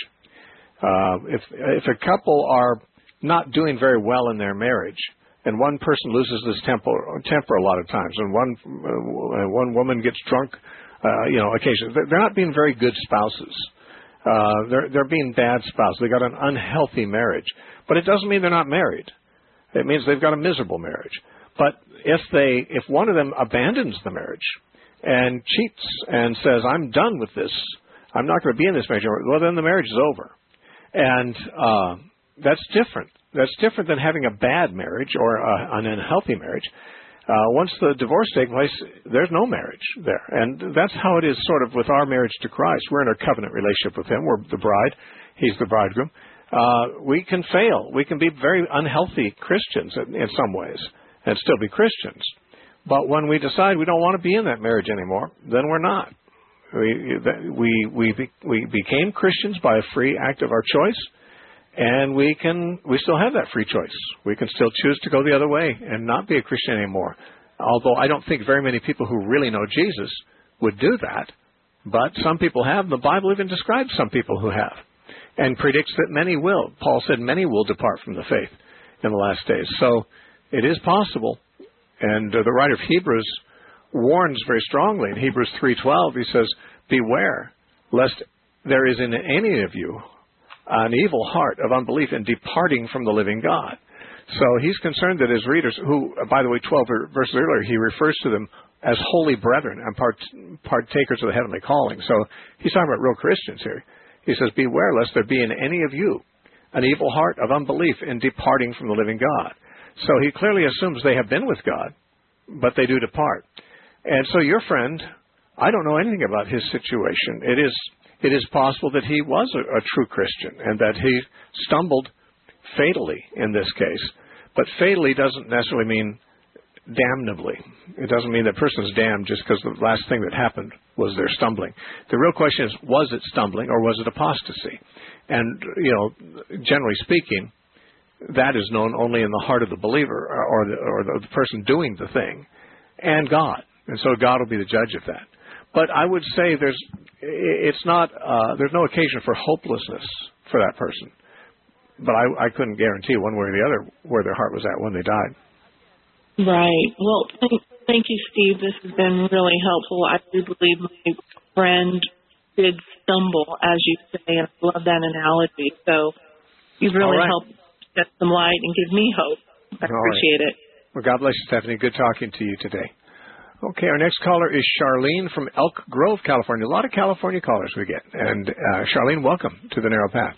If a couple are not doing very well in their marriage, and one person loses his temper a lot of times, and one woman gets drunk, occasionally, they're not being very good spouses. They're being bad spouses. They got an unhealthy marriage, but it doesn't mean they're not married. It means they've got a miserable marriage. But if one of them abandons the marriage and cheats and says, "I'm done with this. I'm not going to be in this marriage anymore," well, then the marriage is over. And that's different. That's different than having a bad marriage or an unhealthy marriage. Once the divorce takes place, there's no marriage there. And that's how it is sort of with our marriage to Christ. We're in a covenant relationship with him. We're the bride. He's the bridegroom. We can fail. We can be very unhealthy Christians in some ways and still be Christians. But when we decide we don't want to be in that marriage anymore, then we're not. We became Christians by a free act of our choice, and we still have that free choice. We can still choose to go the other way and not be a Christian anymore. Although I don't think very many people who really know Jesus would do that, but some people have. The Bible even describes some people who have, and predicts that many will. Paul said many will depart from the faith in the last days. So it is possible. And the writer of Hebrews warns very strongly in Hebrews 3:12. He says, "Beware lest there is in any of you an evil heart of unbelief in departing from the living God." So he's concerned that his readers, who, by the way, 12 verses earlier, he refers to them as holy brethren and partakers of the heavenly calling. So he's talking about real Christians here. He says, "Beware lest there be in any of you an evil heart of unbelief in departing from the living God." So he clearly assumes they have been with God, but they do depart. And so your friend, I don't know anything about his situation. It is possible that he was a true Christian and that he stumbled fatally in this case. But fatally doesn't necessarily mean damnably. It doesn't mean that person is damned just because the last thing that happened was their stumbling. The real question is, was it stumbling or was it apostasy? And, generally speaking, that is known only in the heart of the believer or the person doing the thing and God. And so God will be the judge of that. But I would say there's no occasion for hopelessness for that person. But I couldn't guarantee one way or the other where their heart was at when they died. Right. Well, thank you, Steve. This has been really helpful. I do believe my friend did stumble, as you say, and I love that analogy. So you've really helped shed some light and give me hope. I appreciate it. Well, God bless you, Stephanie. Good talking to you today. Okay, our next caller is Charlene from Elk Grove, California. A lot of California callers we get. And Charlene, welcome to the Narrow Path.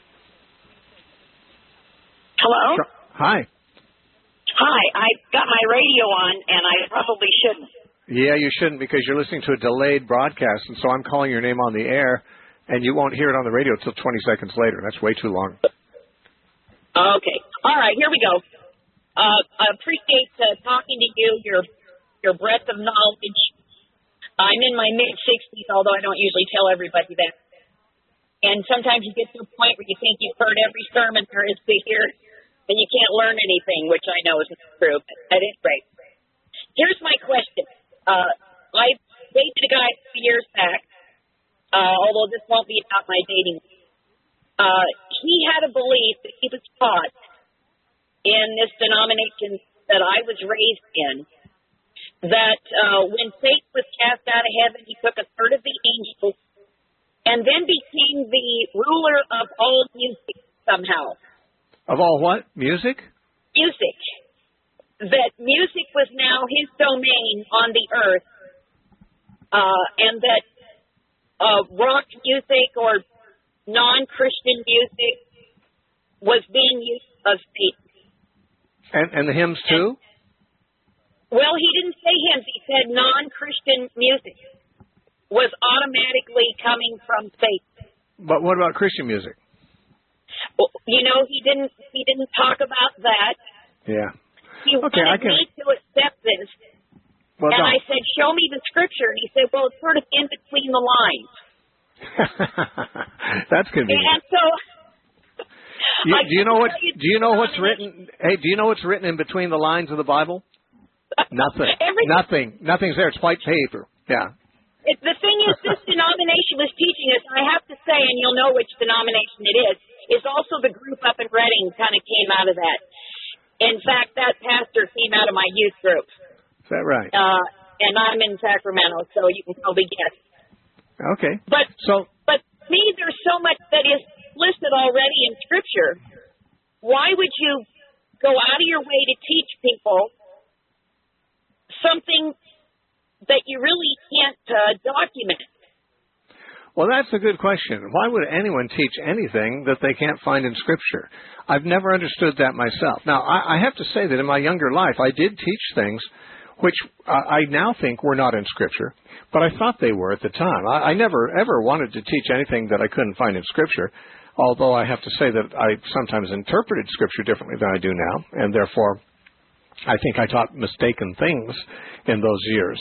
Hello? Hi. Hi, I got my radio on, and I probably shouldn't. Yeah, you shouldn't because you're listening to a delayed broadcast, and so I'm calling your name on the air, and you won't hear it on the radio until 20 seconds later. That's way too long. Okay. All right, here we go. I appreciate talking to you, your breadth of knowledge. I'm in my mid-60s, although I don't usually tell everybody that. And sometimes you get to a point where you think you've heard every sermon there is to hear, and you can't learn anything, which I know isn't true, but at any rate. Here's my question. I dated a guy a few years back, although this won't be about my dating. He had a belief that he was taught in this denomination that I was raised in, that when Satan was cast out of heaven, he took a third of the angels and then became the ruler of all music somehow. Of all what? Music? Music. That music was now his domain on the earth, and that rock music or non-Christian music was being used as Satan. And the hymns too? Well, he didn't say hymns. He said non-Christian music was automatically coming from Satan. But what about Christian music? Well, he didn't talk about that. Yeah. He wanted me to accept this. Well, and I said, show me the scripture. And he said, well, it's sort of in between the lines. That's convenient. And so do you know what's written? Hey, do you know what's written in between the lines of the Bible? Nothing. Nothing's there. It's white paper. Yeah. The thing is, this denomination was teaching us, I have to say, and you'll know which denomination it is also the group up in Redding kind of came out of that. In fact, that pastor came out of my youth group. Is that right? And I'm in Sacramento, so you can probably guess. Okay. But to me, there's so much that is listed already in Scripture. Why would you go out of your way to teach people something that you really can't document? Well, that's a good question. Why would anyone teach anything that they can't find in Scripture? I've never understood that myself. Now, I have to say that in my younger life, I did teach things which I now think were not in Scripture, but I thought they were at the time. I never, ever wanted to teach anything that I couldn't find in Scripture, although I have to say that I sometimes interpreted Scripture differently than I do now, and therefore I think I taught mistaken things in those years.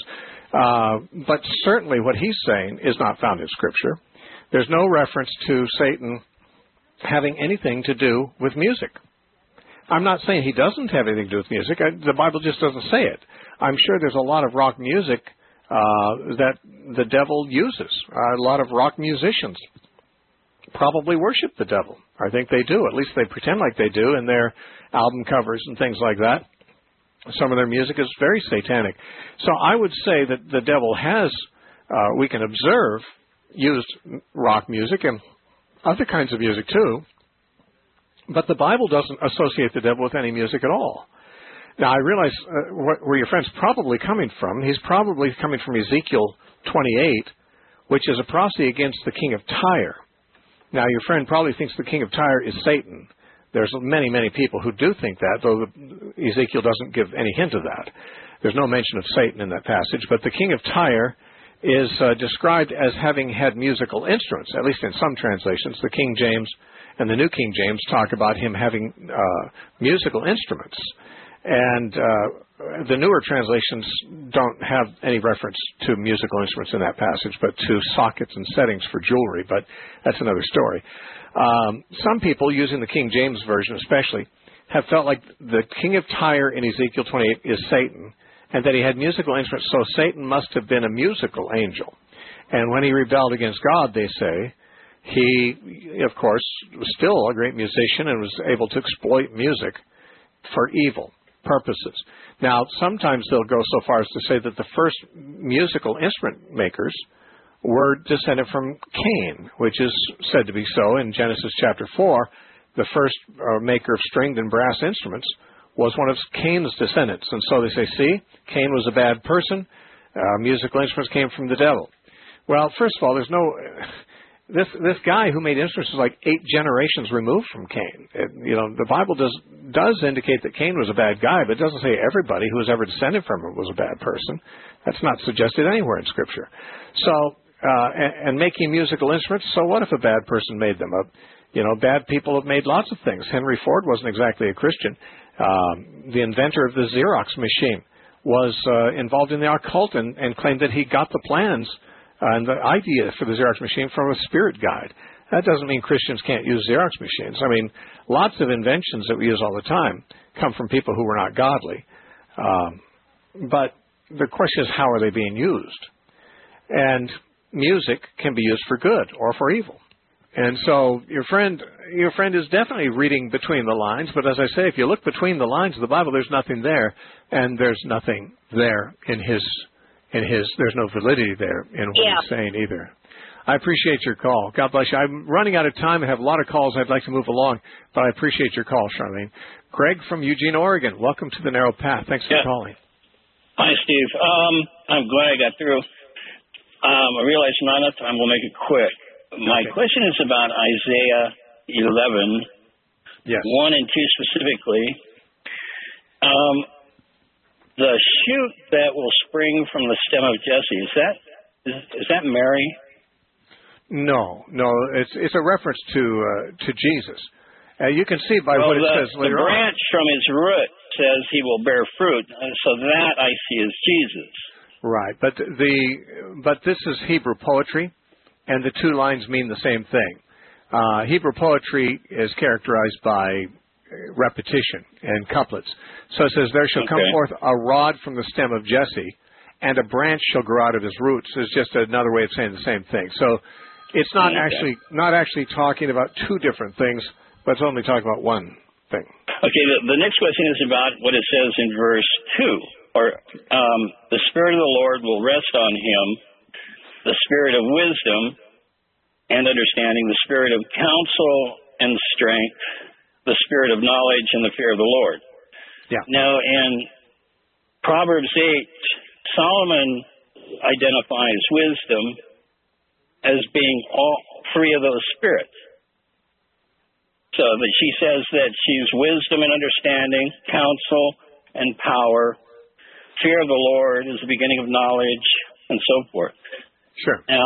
But certainly what he's saying is not found in Scripture. There's no reference to Satan having anything to do with music. I'm not saying he doesn't have anything to do with music. The Bible just doesn't say it. I'm sure there's a lot of rock music that the devil uses. A lot of rock musicians probably worship the devil. I think they do. At least they pretend like they do in their album covers and things like that. Some of their music is very satanic. So I would say that the devil has, we can observe, used rock music and other kinds of music too. But the Bible doesn't associate the devil with any music at all. Now, I realize where your friend's probably coming from. He's probably coming from Ezekiel 28, which is a prophecy against the king of Tyre. Now, your friend probably thinks the king of Tyre is Satan. There's many, many people who do think that, though Ezekiel doesn't give any hint of that. There's no mention of Satan in that passage. But the king of Tyre is described as having had musical instruments, at least in some translations. The King James and the New King James talk about him having musical instruments. And the newer translations don't have any reference to musical instruments in that passage, but to sockets and settings for jewelry. But that's another story. Some people, using the King James Version especially, have felt like the king of Tyre in Ezekiel 28 is Satan, and that he had musical instruments, so Satan must have been a musical angel. And when he rebelled against God, they say, he, of course, was still a great musician and was able to exploit music for evil purposes. Now, sometimes they'll go so far as to say that the first musical instrument makers were descended from Cain, which is said to be so in Genesis chapter 4. The first maker of stringed and brass instruments was one of Cain's descendants. And so they say, see, Cain was a bad person. Musical instruments came from the devil. Well, first of all, there's no... This guy who made instruments was like 8 generations removed from Cain. The Bible does indicate that Cain was a bad guy, but it doesn't say everybody who was ever descended from him was a bad person. That's not suggested anywhere in Scripture. So, and making musical instruments, so what if a bad person made them? Bad people have made lots of things. Henry Ford wasn't exactly a Christian. The inventor of the Xerox machine was involved in the occult and claimed that he got the plans and the idea for the Xerox machine from a spirit guide. That doesn't mean Christians can't use Xerox machines. I mean, lots of inventions that we use all the time come from people who were not godly. But the question is, how are they being used? And music can be used for good or for evil. And so your friend is definitely reading between the lines, but as I say, if you look between the lines of the Bible, there's nothing there, and there's nothing there in his there's no validity there in what he's saying either. I appreciate your call. God bless you. I'm running out of time. I have a lot of calls. I'd like to move along, but I appreciate your call, Charlene. Greg from Eugene, Oregon. Welcome to the Narrow Path. Thanks for calling. Hi, Steve. I'm glad I got through. I realize not enough time. We'll make it quick. My question is about Isaiah 11, 1 and 2 specifically. The shoot that will spring from the stem of Jesse, is that Mary? No, it's a reference to Jesus. You can see by what it says later on. The branch from his root says he will bear fruit, so that I see as Jesus. Right, but this is Hebrew poetry, and the 2 lines mean the same thing. Hebrew poetry is characterized by repetition and couplets. So it says, there shall come forth a rod from the stem of Jesse, and a branch shall grow out of his roots. It's just another way of saying the same thing. So it's not actually talking about 2 different things, but it's only talking about one thing. Okay, the next question is about what it says in verse 2, or the Spirit of the Lord will rest on him, the Spirit of wisdom and understanding, the Spirit of counsel and strength, the Spirit of knowledge and the fear of the Lord. Yeah. Now, in Proverbs 8, Solomon identifies wisdom as being all 3 of those spirits. So that she says that she's wisdom and understanding, counsel and power, fear of the Lord is the beginning of knowledge, and so forth. Sure. Now,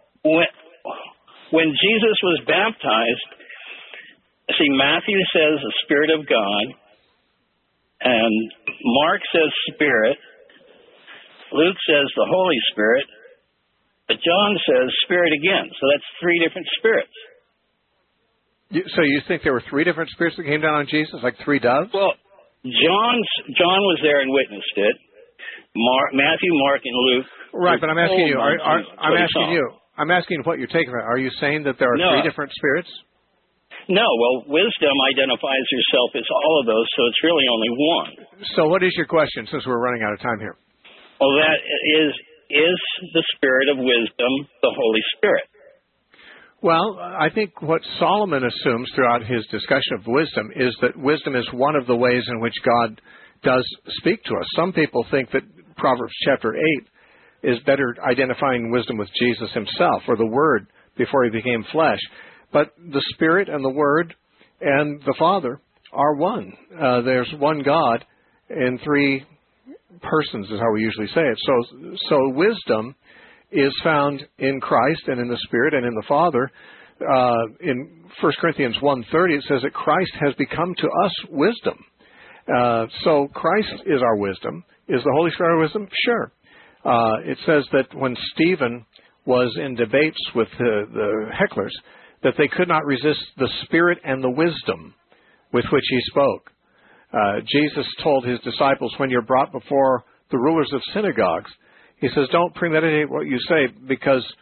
when Jesus was baptized, see, Matthew says the Spirit of God, and Mark says Spirit, Luke says the Holy Spirit, but John says Spirit again. So that's 3 different spirits. So you think there were 3 different spirits that came down on Jesus, like 3 doves? Well, John was there and witnessed it. Matthew, Mark, and Luke. Right, but I'm asking you. I'm asking what you're taking from it. Are you saying that there are 3 different spirits? No, well, wisdom identifies herself as all of those, so it's really only one. So what is your question, since we're running out of time here? Well, that is the Spirit of wisdom the Holy Spirit? Well, I think what Solomon assumes throughout his discussion of wisdom is that wisdom is one of the ways in which God does speak to us. Some people think that Proverbs chapter 8 is better identifying wisdom with Jesus himself, or the Word before he became flesh. But the Spirit and the Word and the Father are one. There's one God in 3 persons is how we usually say it. So wisdom is found in Christ and in the Spirit and in the Father. In 1 Corinthians 1:30 it says that Christ has become to us wisdom. So Christ is our wisdom. Is the Holy Spirit our wisdom? Sure. It says that when Stephen was in debates with the hecklers, that they could not resist the spirit and the wisdom with which he spoke. Jesus told his disciples, when you're brought before the rulers of synagogues, he says, don't premeditate what you say, because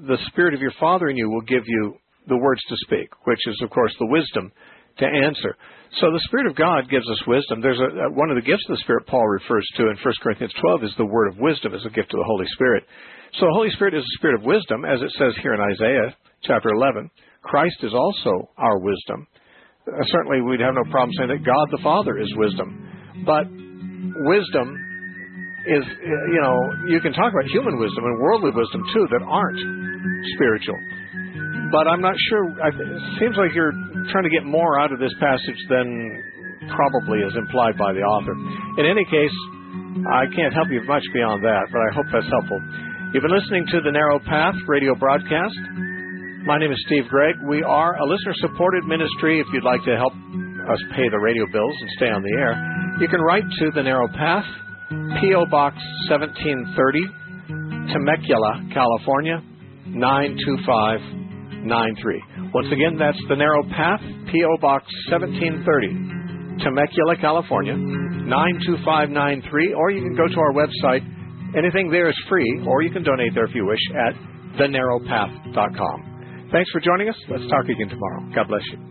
the Spirit of your Father in you will give you the words to speak, which is, of course, the wisdom to answer. So the Spirit of God gives us wisdom. There's one of the gifts of the Spirit Paul refers to in 1 Corinthians 12 is the word of wisdom as a gift of the Holy Spirit. So the Holy Spirit is a spirit of wisdom, as it says here in Isaiah chapter 11. Christ is also our wisdom. Certainly we'd have no problem saying that God the Father is wisdom. But wisdom is, you can talk about human wisdom and worldly wisdom too that aren't spiritual. But I'm not sure. It seems like you're trying to get more out of this passage than probably is implied by the author. In any case, I can't help you much beyond that, but I hope that's helpful. You've been listening to the Narrow Path radio broadcast. My name is Steve Gregg. We are a listener-supported ministry. If you'd like to help us pay the radio bills and stay on the air, you can write to the Narrow Path, P.O. Box 1730, Temecula, California, 92593. Once again, that's the Narrow Path, P.O. Box 1730, Temecula, California, 92593, or you can go to our website. Anything there is free, or you can donate there if you wish at thenarrowpath.com. Thanks for joining us. Let's talk again tomorrow. God bless you.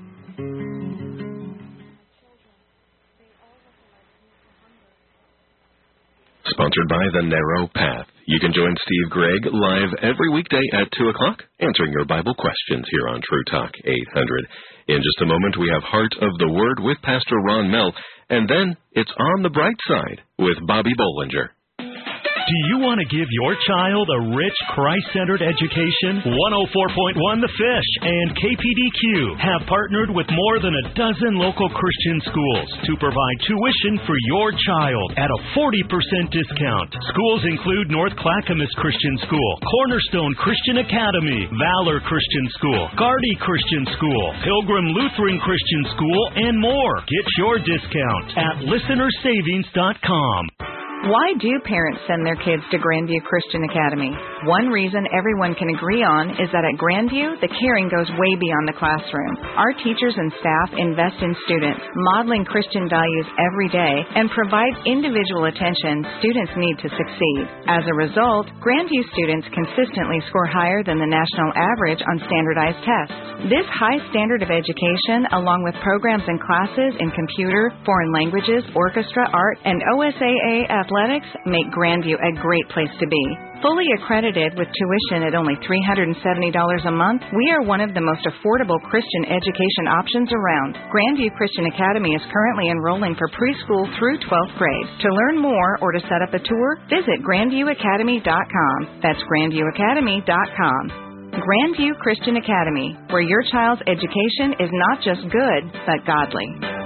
Sponsored by The Narrow Path. You can join Steve Gregg live every weekday at 2 o'clock, answering your Bible questions here on True Talk 800. In just a moment, we have Heart of the Word with Pastor Ron Mell, and then it's On the Bright Side with Bobby Bollinger. Do you want to give your child a rich, Christ-centered education? 104.1 The Fish and KPDQ have partnered with more than a dozen local Christian schools to provide tuition for your child at a 40% discount. Schools include North Clackamas Christian School, Cornerstone Christian Academy, Valor Christian School, Gardy Christian School, Pilgrim Lutheran Christian School, and more. Get your discount at listenersavings.com. Why do parents send their kids to Grandview Christian Academy? One reason everyone can agree on is that at Grandview, the caring goes way beyond the classroom. Our teachers and staff invest in students, modeling Christian values every day, and provide individual attention students need to succeed. As a result, Grandview students consistently score higher than the national average on standardized tests. This high standard of education, along with programs and classes in computer, foreign languages, orchestra, art, and OSAA athletics, make Grandview a great place to be. Fully accredited with tuition at only $370 a month, we are one of the most affordable Christian education options around. Grandview Christian Academy is currently enrolling for preschool through 12th grade. To learn more or to set up a tour, visit grandviewacademy.com. That's grandviewacademy.com. Grandview Christian Academy, where your child's education is not just good, but godly.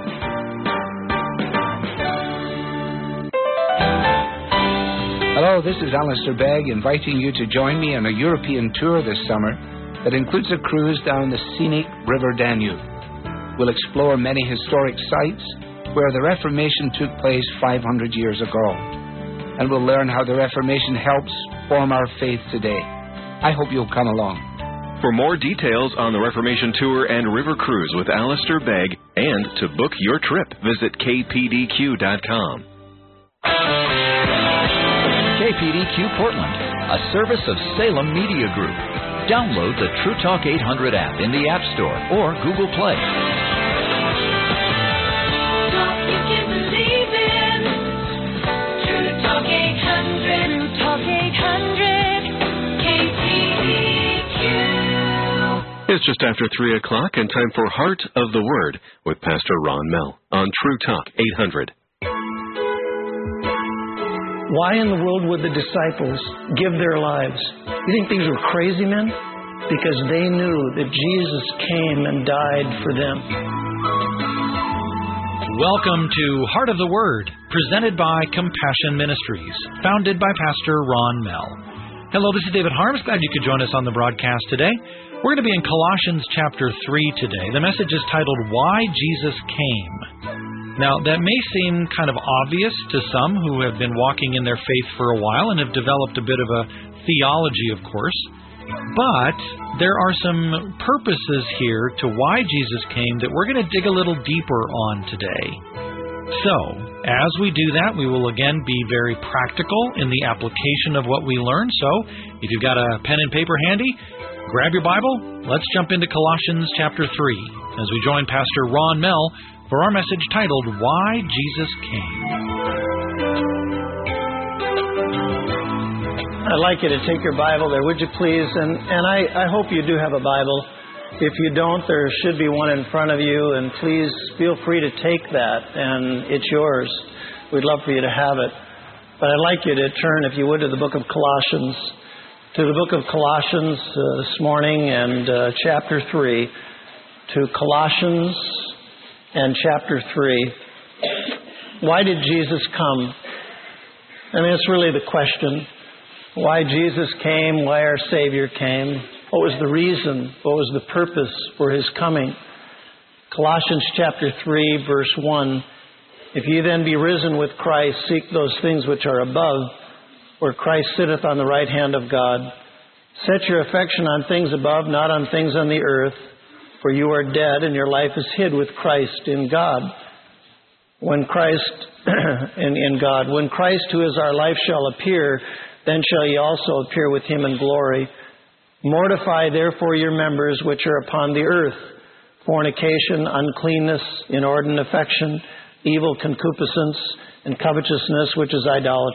Hello, this is Alistair Begg inviting you to join me on a European tour this summer that includes a cruise down the scenic River Danube. We'll explore many historic sites where the Reformation took place 500 years ago, and we'll learn how the Reformation helps form our faith today. I hope you'll come along. For more details on the Reformation Tour and River Cruise with Alistair Begg and to book your trip, visit kpdq.com. KPDQ Portland, a service of Salem Media Group. Download the True Talk 800 app in the App Store or Google Play. Talk you can believe in. True Talk 800. True Talk 800. KPDQ. It's just after 3 o'clock and time for Heart of the Word with Pastor Ron Mell on True Talk 800. Why in the world would the disciples give their lives? You think these were crazy men? Because they knew that Jesus came and died for them. Welcome to Heart of the Word, presented by Compassion Ministries, founded by Pastor Ron Mell. Hello, this is David Harms. Glad you could join us on the broadcast today. We're going to be in Colossians chapter 3 today. The message is titled, Why Jesus Came. Now, that may seem kind of obvious to some who have been walking in their faith for a while and have developed a bit of a theology, of course. But there are some purposes here to why Jesus came that we're going to dig a little deeper on today. So, as we do that, we will again be very practical in the application of what we learn. So, If you've got a pen and paper handy, grab your Bible. Let's jump into Colossians chapter 3 as we join Pastor Ron Mell for our message titled, Why Jesus Came. I'd like you to take your Bible there, would you please? And I hope you do have a Bible. If you don't, there should be one in front of you, and please feel free to take that, and it's yours. We'd love for you to have it. But I'd like you to turn, if you would, to the book of Colossians. To the book of Colossians this morning and chapter 3. To Colossians and chapter 3. Why did Jesus come? I mean, it's really the question. Why Jesus came, why our Savior came. What was the reason? What was the purpose for His coming? Colossians chapter 3, verse 1. If ye then be risen with Christ, seek those things which are above, where Christ sitteth on the right hand of God. Set your affection on things above, not on things on the earth, for you are dead, and your life is hid with Christ in God. When Christ, in God, when Christ, who is our life, shall appear, then shall ye also appear with Him in glory. Mortify therefore your members which are upon the earth, fornication, uncleanness, inordinate affection, evil concupiscence, and covetousness, which is idolatry.